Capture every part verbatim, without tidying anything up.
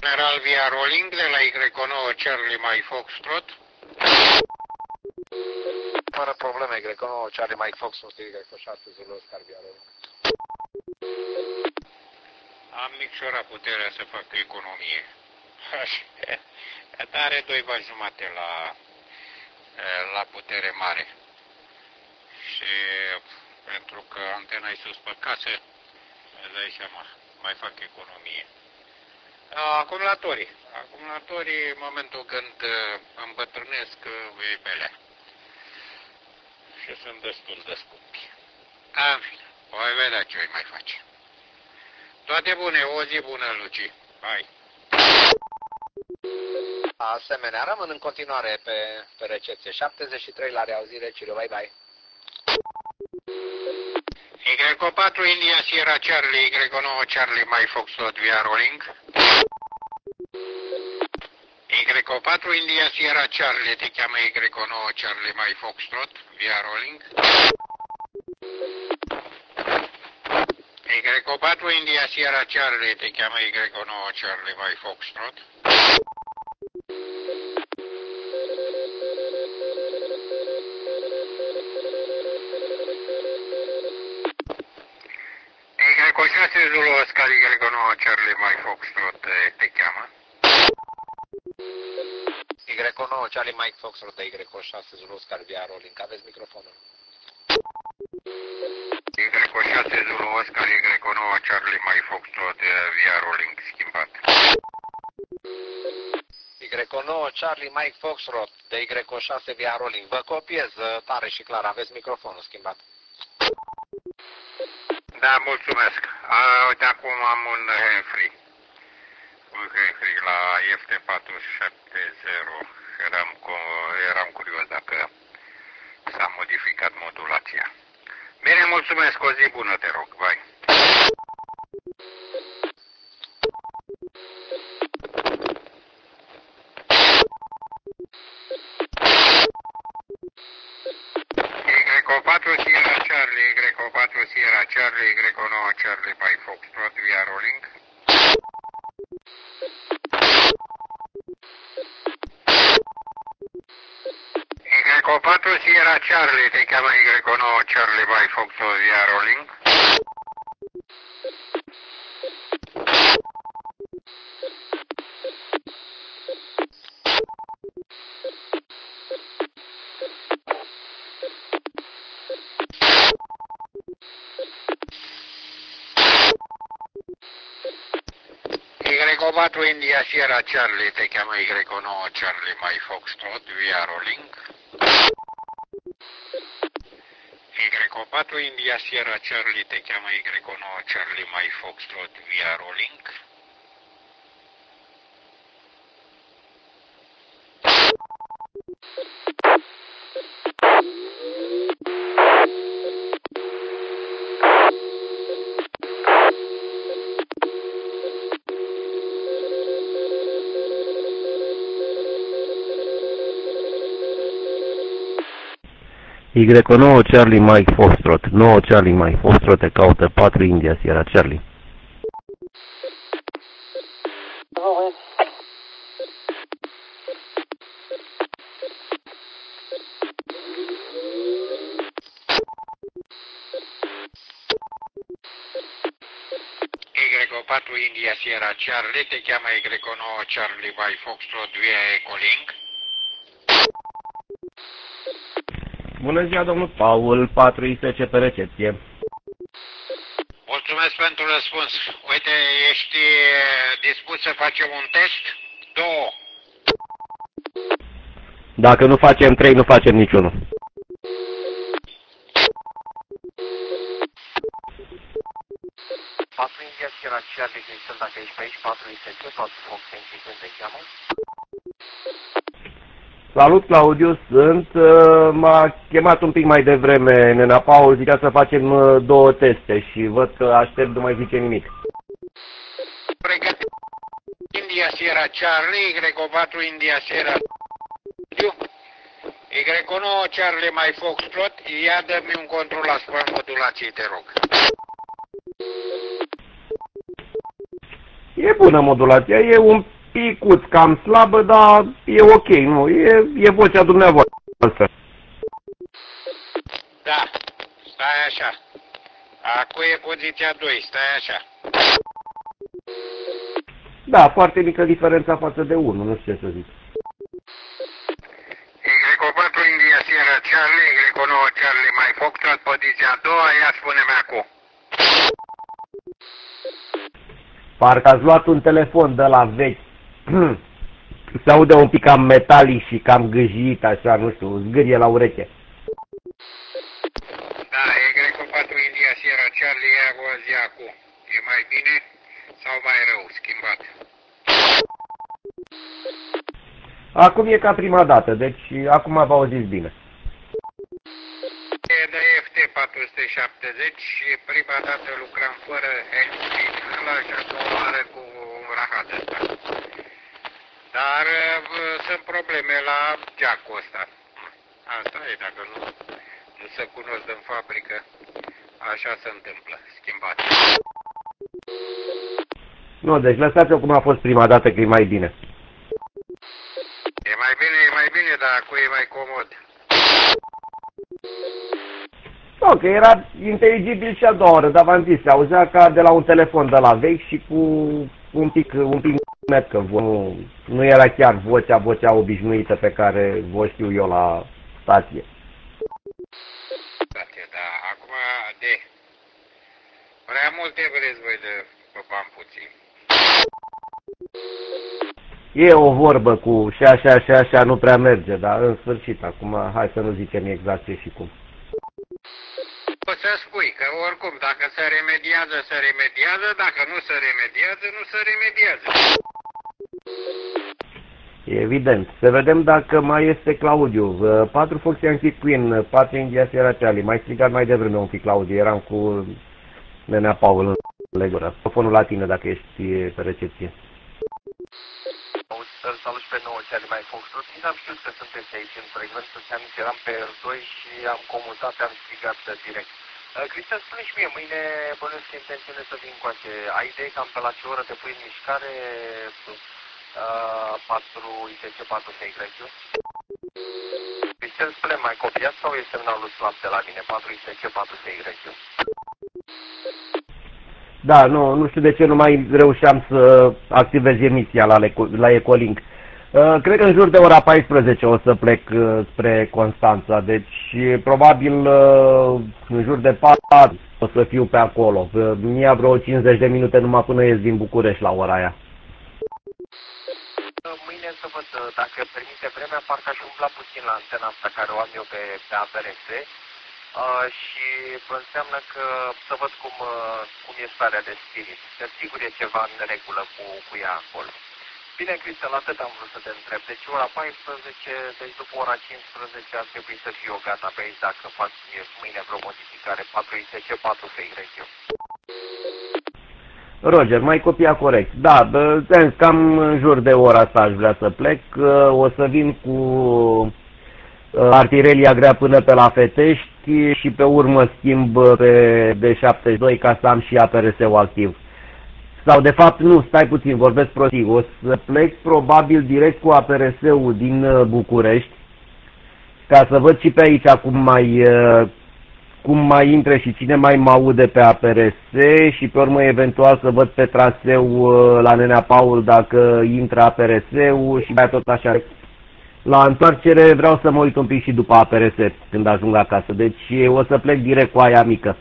General via Rolling de la Y nouă Charlie Mike Foxtrot. Fără probleme, Y nouă Charlie Mike Foxtrot, Y șase Zulu Oscar via Rolling. Am micșorat puterea să fac economie. Dar are doi bani jumate la, la putere mare. Și pentru că antena e sus pe casă, îți dai seama, mai fac economie. Acumulatorii. Acumulatorii, în momentul când îmbătrânesc, e belea. Și sunt destul de scumpi. În fine, voi vedea ce îi mai face. Toate bune, o zi bună, Luci. Hai. Asemenea, rămân în continuare pe, pe recepție. șaptezeci și trei la reauzire, Cirio, bye bye. Y patru India Sierra Charlie, Y nouă Charlie Mike Foxtrot via Rolling. Y patru India Sierra Charlie, te cheamă Y nouă Charlie Mike Foxtrot via Rolling. Y patru India Sierra Charlie, te cheamă Y nouă Charlie Mike Foxtrot. Y șase Zulu Oscar, Y nouă Charlie Mike Foxtrot, te cheamă. Y nouă Charlie Mike Foxtrot, Y șase Zulu Oscar via Rolling. Aveți microfonul. Y șase Zulu Oscar, Y nouă Charlie Mike Foxtrot via Rolling, schimbat. Y nouă Charlie Mike Foxtrot, de Y șase via Rolling. Vă copiez tare și clar, aveți microfonul schimbat. Da, mulțumesc. A, uite, acum am un handfree. Un handfree la F T patru șapte zero. Eram, eram curios dacă s-a modificat modulația. Bine, mulțumesc. O zi bună, te rog. Bye. Y patru Sierra Charlie, Y patru Sierra Charlie, Y nouă Charlie Mike Foxtrot via Rolling. Y patru Sierra Charlie, te cheamă Y nouă Charlie Mike Foxtrot via Rolling. Y patru India Sierra Charlie, te cheamă Y nouă Charlie Mike Foxtrot via Rolling. Y patru India Sierra Charlie, te cheamă Y nouă Charlie Mike Foxtrot via Rolling. Y nouă Charlie Mike Foxtrot, nouă Charlie Mike Foxtrot te caută patru India Sierra Charlie. Y patru India Sierra Charlie, te cheamă Y nouă Charlie Mike Foxtrot via Ecolink. Bună ziua, domnul Paul, patru I S C pe recepție. Mulțumesc pentru răspuns. Uite, ești dispus să facem un test? Două. Dacă nu facem trei, nu facem niciunul. patru India Sierra Charlie, sunt dacă ești pe aici, patru I S C, patru Fox, când te cheamă. Salut, Claudiu, sunt. M-a chemat un pic mai devreme nena Paul, zicea să facem două teste și văd că aștept, nu mai zice nimic. Pregătit India Sierra Charlie, Y patru India Sierra Y nouă Charlie Mike Foxtrot, ia dă-mi un control asupra modulației, te rog. E bună modulația, e un picuț cam slabă, dar e ok, nu, e, e vocea dumneavoastră. Da, stai așa. Acum e poziția doi, stai așa. Da, foarte mică diferența față de unu, nu știu ce să zic. Y patru India Sierra Charlie, Y nouă Charlie Mike Foxtrot, poziția a doua, ia spune-mi acum. Parcă ați luat un telefon de la vechi. Se aude un pic cam metalic și cam gâjit, așa, nu știu, zgârie la ureche. Da, Y patru India Sierra Charlie, ia zi acum. E mai bine sau mai rău, schimbat? Acum e ca prima dată, deci acum vă auziți bine. E de F T patru sute șaptezeci și prima dată lucram fără N-Speed ăla și a doua oară cu un rahat ăsta. Dar uh, sunt probleme la jack-ul ăsta. Asta e, dacă nu, nu se cunosc în fabrică, așa se întâmplă, schimbat. Nu, deci lăsați-o cum a fost prima dată, că e mai bine. E mai bine, e mai bine, dar acum e mai comod. Nu, că era inteligibil și a doua oră, dar v-am zis, se auzea ca de la un telefon de la vechi și cu un pic, un pic metcă. Nu, nu era chiar vocea, vocea obișnuită pe care vă știu eu la stație. Da, acum de prea multe vreți voi de pe bani puțin. E o vorbă cu și așa și așa nu prea merge, dar în sfârșit, acum hai să nu zicem exact ce și cum. O să spui că oricum, dacă se remediază, se remediază, dacă nu se remediază, nu se remediază. Evident. Să vedem dacă mai este Claudiu. patru Fox Yankee Queen, patru India Sierra Charlie. Mai strigat mai devreme un pic, Claudiu. Eram cu nenea Paul în legură. Telefonul la tine dacă ești pe recepție. Îl salut pe nouă Charlie Mike Foxtrot. Nici am știut că sunteți aici în frecvență, înseamnă că eram pe R doi și am comutat, am strigat direct. Cristian, spune și mie, mâine bănuiesc că intenționez să vin cu ace. Ai idee cam pe la ce oră te pui în mișcare uh, patru I T C patru F Y? Cristian, spune, mai copiat sau e semnalul slab de la mine, patru I T C patru F Y? Da, nu, nu știu de ce nu mai reușeam să activez emisia la, la Ecolink. Uh, cred că în jur de ora paisprezece o să plec uh, spre Constanța, deci probabil uh, în jur de patru o să fiu pe acolo. Uh, mi-a vreo cincizeci de minute numai până ies din București la ora aia. Mâine să văd, dacă permite vremea, parcă aș umbla puțin la antena asta care o am eu pe, pe A P R S. Uh, și înseamnă că să văd cum, uh, cum e starea de spirit. Că sigur e ceva în regulă cu, cu ea acolo. Bine, Cristel, atât am vrut să te întreb. Deci ora paisprezece, deci după ora cincisprezece ar trebui să fiu eu gata pe aici dacă fac mâine vreo modificare patru I T C patru F Y. Roger, mai copia corect. Da, sens, cam în jur de ora asta aș vrea să plec. O să vin cu artileria grea până pe la Fetești și pe urmă schimb pe D șaptezeci și doi ca să am și A P R S-ul activ. Sau de fapt nu, stai puțin, vorbesc prostii. O să plec probabil direct cu A P R S-ul din București ca să văd și pe aici cum mai, cum mai intre și cine mai mă aude pe A P R S și pe urmă eventual să văd pe traseu la nenea Paul dacă intră A P R S-ul și mai tot așa. La întoarcere vreau să mă uit un pic și după A P R S când ajung acasă, deci o să plec direct cu aia mică.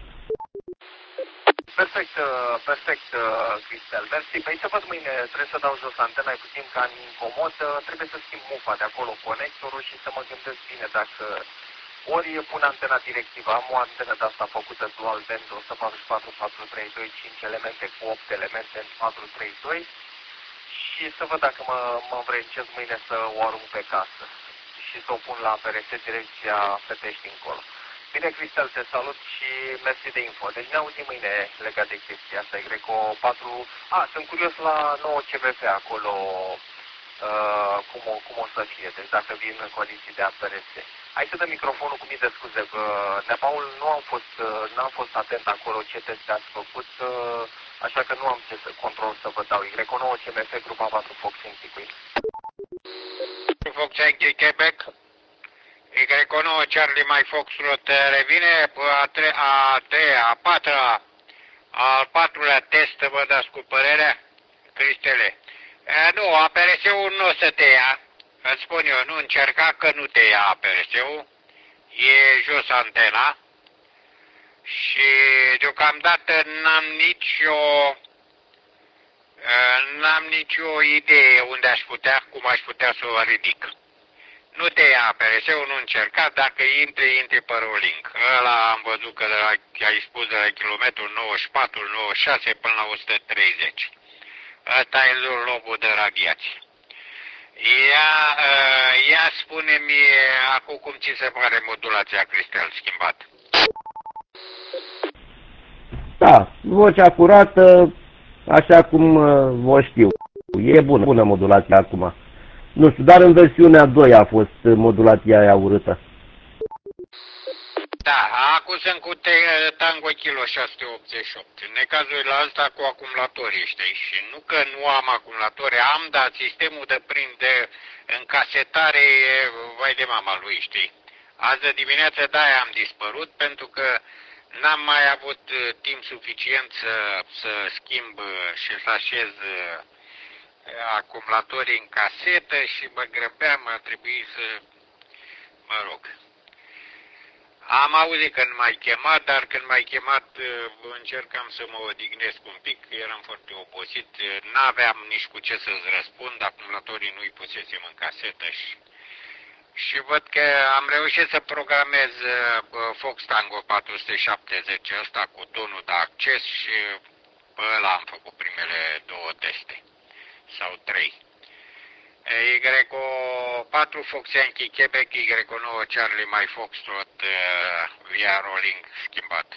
Perfect, perfect, Cristel. Mersi. Păi să văd mâine, trebuie să dau jos antena, ai puțin ca incomod, trebuie să schimb mufa de acolo, conectorul și să mă gândesc bine dacă ori pun antena directivă, am o antenă de asta făcută dual band o sută patruzeci și patru patru trei doi, cinci elemente cu opt elemente în patru trei doi și să văd dacă mă, mă învrednicesc mâine să o arunc pe casă și să o pun la A P R S direcția Fetești încolo. Bine, Cristel, te salut și mersi de info. Deci ne auzim mâine legat de chestia asta. Greco patru... A, sunt curios la nouă C V F acolo uh, cum, o, cum o să fie. Deci dacă vin în condiții de A P R S. Hai să dă microfonul cu mii de scuze. Uh, Nepaul, nu am fost, uh, n-am fost atent acolo ce teste ați făcut. Uh, așa că nu am ce să control să vă dau. Y nouă C M F, grupa patru Fox Yankee Queen. Fox Yankee Quebec, Y nouă Charlie Mike Foxtrot, revine a, tre a treia, a patra, al patrulea test, vă dați cu părerea, Cristele. E, nu, A P R S-ul nu o să te ia, îți spun eu, nu încerca că nu te ia A P R S-ul, e jos antena și deocamdată n-am nicio, n-am nicio idee unde aș putea, cum aș putea să o ridic. Nu te ia A P R S-ul, nu încerca, dacă intri, intri pe rolling. Ăla am văzut că de la, ai spus de la kilometrul nouăzeci și patru nouăzeci și șase până la o sută treizeci. Ăsta e lobul de radiație. Ia, ia spune-mi acum cum ți se pare modulația, Cristel, schimbat. Da, vocea curată, așa cum o știu. E bună, bună modulația acum. Nu știu, dar în versiunea doi a fost modulația aia urâtă. Da, acum sunt cu Tango Kilo șase sute optzeci și opt. În necazurile astea cu acumulatorii, știi? Și nu că nu am acumulatori, am, dar sistemul de prind de încasetare e vai de mama lui, știi? Azi de dimineață de-aia am dispărut pentru că n-am mai avut timp suficient să, să schimb și să așez acumulatorii în casetă și mă grăbeam, a trebuit să, mă rog. Am auzit când m-ai chemat, dar când m-ai chemat încercam să mă odihnesc un pic, eram foarte obosit, n-aveam nici cu ce să-ți răspund, acumulatorii nu-i pusesem în casetă și, și văd că am reușit să programez Fox Tango patru sute șaptezeci ăsta cu tonul de acces și pe ăla am făcut primele două teste, sau trei. Y patru Fox Yankee Quebec, Y nouă Charlie Mike Foxtrot, via rolling schimbat.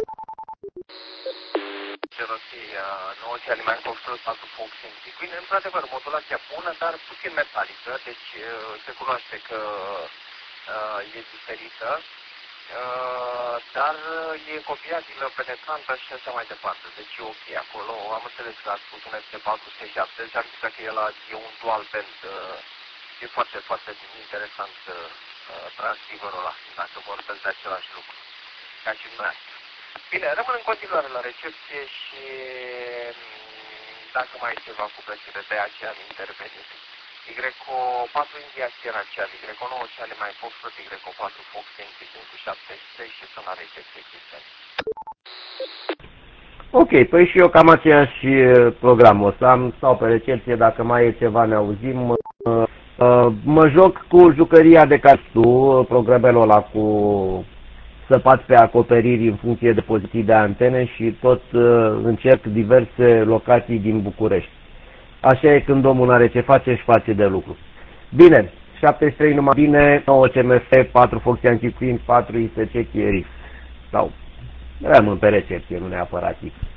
nouă Charlie Mike Foxtrot, patru Fox Yankee Queen, într-adevăr, modulația bună, dar puțin metalică, deci se cunoaște că e diferită, dar e copiabilă, penetrantă și așa mai departe, deci e ok acolo. Am înțeles că ați spus un F T patru sute șaptezeci, am zis că el e un dual band, e foarte, foarte interesant transceiverul ăla, dacă vorbesc de același lucru, ca și noi. Bine, rămân în continuare la recepție și dacă mai e ceva cu plăcere, de aceea am intervenit. Y patru India Sierra Charlie, Y nouă Charlie Mike Foxtrot, Y patru Fox Yankee cinci șaptezeci și trei și sunt la recepție, Cristian. Ok, păi și eu cam aceeași program o să am, stau pe recepție, dacă mai e ceva ne auzim. Mă joc cu jucăria de castu, programelul ăla cu săpați pe acoperiri în funcție de poziții de antene și tot încerc diverse locații din București. Așa e când omul are ce face, își face de lucru. Bine, șaptezeci și trei numai bine, nouă C M F, patru Fox Yankee Queen, patru I S C Chierif. Sau rămân pe recepție, nu neapărat X.